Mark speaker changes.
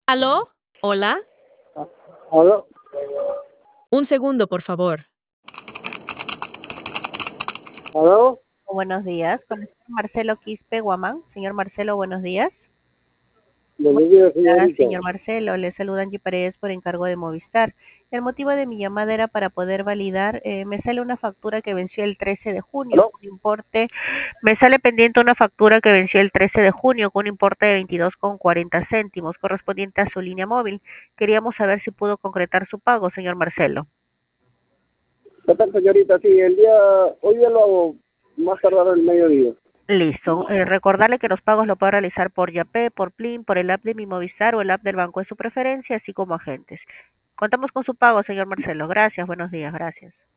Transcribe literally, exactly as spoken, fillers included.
Speaker 1: ¿Aló? ¿Hola?
Speaker 2: Ah, ¿aló?
Speaker 1: Un segundo, por favor.
Speaker 2: ¿Aló?
Speaker 3: Buenos días, con el señor Marcelo Quispe Guamán. Señor Marcelo, buenos días.
Speaker 2: Buenos días,
Speaker 3: Hola,
Speaker 2: señorita.
Speaker 3: señor Marcelo, le saluda Angie Paredes por encargo de Movistar. El motivo de mi llamada era para poder validar, eh, me sale una factura que venció el trece de junio,
Speaker 2: ¿Aló?
Speaker 3: con un importe, me sale pendiente una factura que venció el trece de junio con un importe de veintidós con cuarenta céntimos, correspondiente a su línea móvil. Queríamos saber si pudo concretar su pago, señor Marcelo.
Speaker 2: ¿Qué tal, señorita? Sí, el día, hoy día lo hago más tardar el mediodía.
Speaker 3: Listo. Eh, recordarle que los pagos lo puede realizar por Yapé, por Plin, por el app de Mi Movistar o el app del banco de su preferencia, así como agentes. Contamos con su pago, señor Marcelo. Gracias, buenos días, gracias.